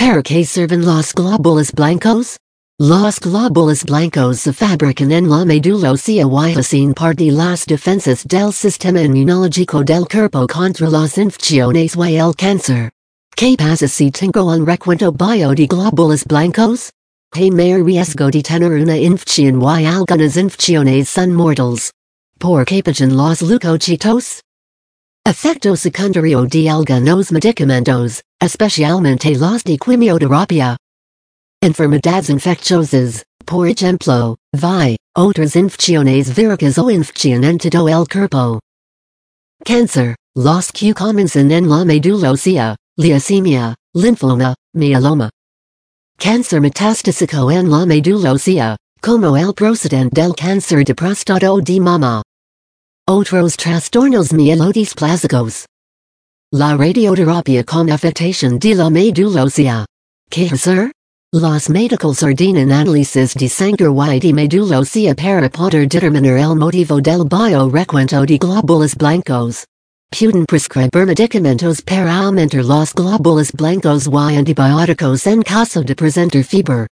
para que serven los glóbulos blancos? Los glóbulos blancos se fabrican en la médula ósea y hacen parte de las defensas del sistema inmunológico del cuerpo contra las infecciones y el cáncer. ¿Qué pasa si tengo un recuento bajo de glóbulos blancos? Hay mayor riesgo de tener una infección y algunas infecciones son mortales. ¿Por qué pasan los leucocitos? Efecto secundario de algunos medicamentos, especialmente los de quimioterapia. Enfermedades infecciosas, por ejemplo, VI, otras infecciones víricas o infección en todo el cuerpo. Cáncer, los que comienzan en la médula ósea, leucemia, linfoma, mieloma. Cáncer metastásico en la médula ósea, como el procedente del cáncer de próstata o de mama. Otros trastornos mielodisplásicos. La radioterapia con afectación de la médula ósea. ¿Qué hacer? Los médicos ordenan análisis de sangre y de médula ósea para poder determinar el motivo del bajo recuento de glóbulos blancos. Pueden prescribir medicamentos para aumentar los glóbulos blancos y antibióticos en caso de presentar fiebre.